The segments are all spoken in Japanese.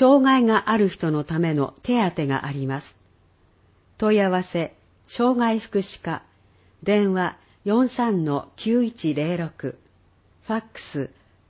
障害がある人のための手当があります。問い合わせ、障害福祉課、電話 43-9106、ファックス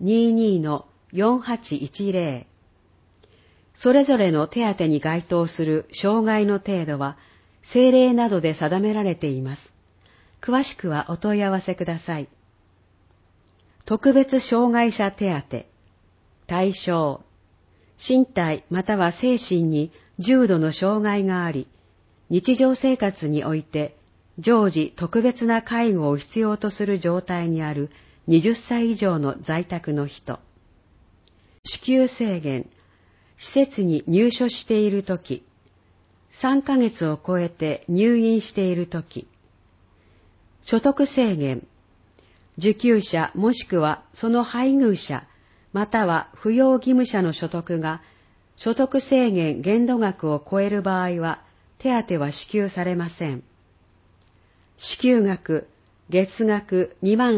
22-4810。それぞれの手当に該当する障害の程度は、政令などで定められています。詳しくはお問い合わせください。特別障害者手当、対象、身体または精神に重度の障害があり、日常生活において常時特別な介護を必要とする状態にある20歳以上の在宅の人。支給制限、施設に入所しているとき、3ヶ月を超えて入院しているとき。所得制限、受給者もしくはその配偶者、または扶養義務者の所得が所得制限限度額を超える場合は手当は支給されません。支給額、月額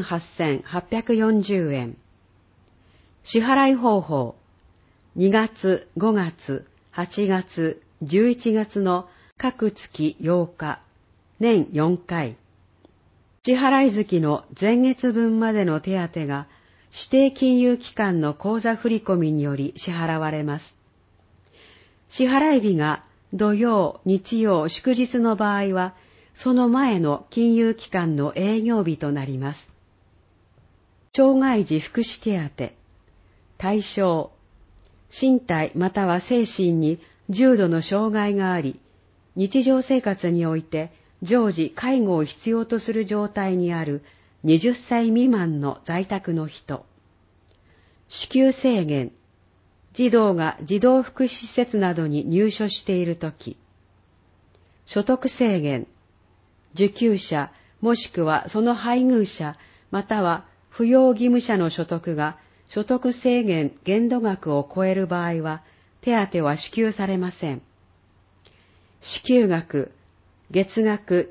28,840 円。支払い方法、2月、5月、8月、11月の各月8日、年4回。支払い月の前月分までの手当が指定金融機関の口座振込により支払われます。支払い日が土曜、日曜、祝日の場合は、その前の金融機関の営業日となります。障害児福祉手当、対象、身体または精神に重度の障害があり、日常生活において常時介護を必要とする状態にある20歳未満の在宅の人。支給制限、児童が児童福祉施設などに入所しているとき。所得制限、受給者もしくはその配偶者または扶養義務者の所得が所得制限限度額を超える場合は手当は支給されません。支給額、月額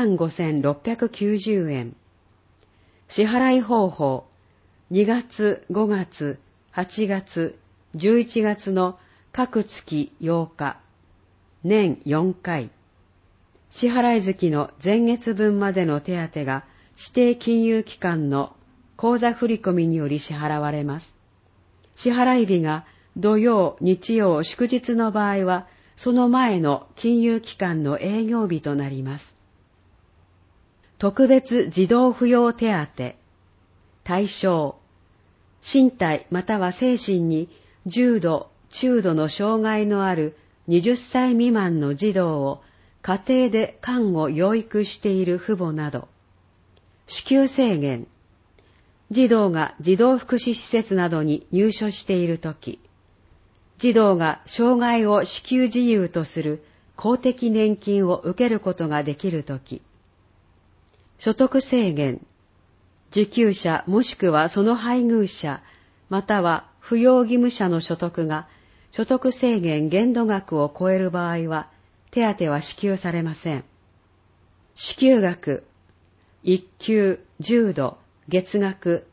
15,690 円。支払い方法、2月、5月、8月、11月の各月8日、年4回。支払い月の前月分までの手当が指定金融機関の口座振込により支払われます。支払い日が土曜、日曜、祝日の場合は、その前の金融機関の営業日となります。特別児童扶養手当、対象、身体または精神に重度、中度の障害のある20歳未満の児童を家庭で看護・養育している父母など。支給制限、児童が児童福祉施設などに入所しているとき。児童が障害を支給事由とする公的年金を受けることができるとき。所得制限、受給者もしくはその配偶者、または扶養義務者の所得が所得制限限度額を超える場合は、手当は支給されません。支給額、1級重度、月額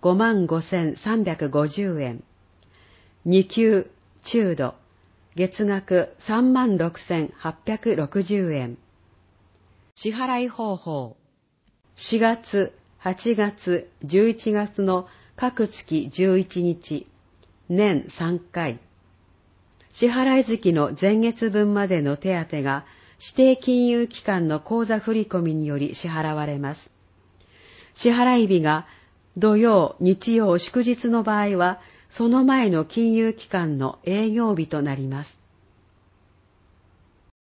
55,350 円。2級中度、月額 36,860 円。支払い方法、4月、8月、11月の各月11日、年3回。支払い月の前月分までの手当が指定金融機関の口座振込により支払われます。支払い日が土曜、日曜、祝日の場合は、その前の金融機関の営業日となります。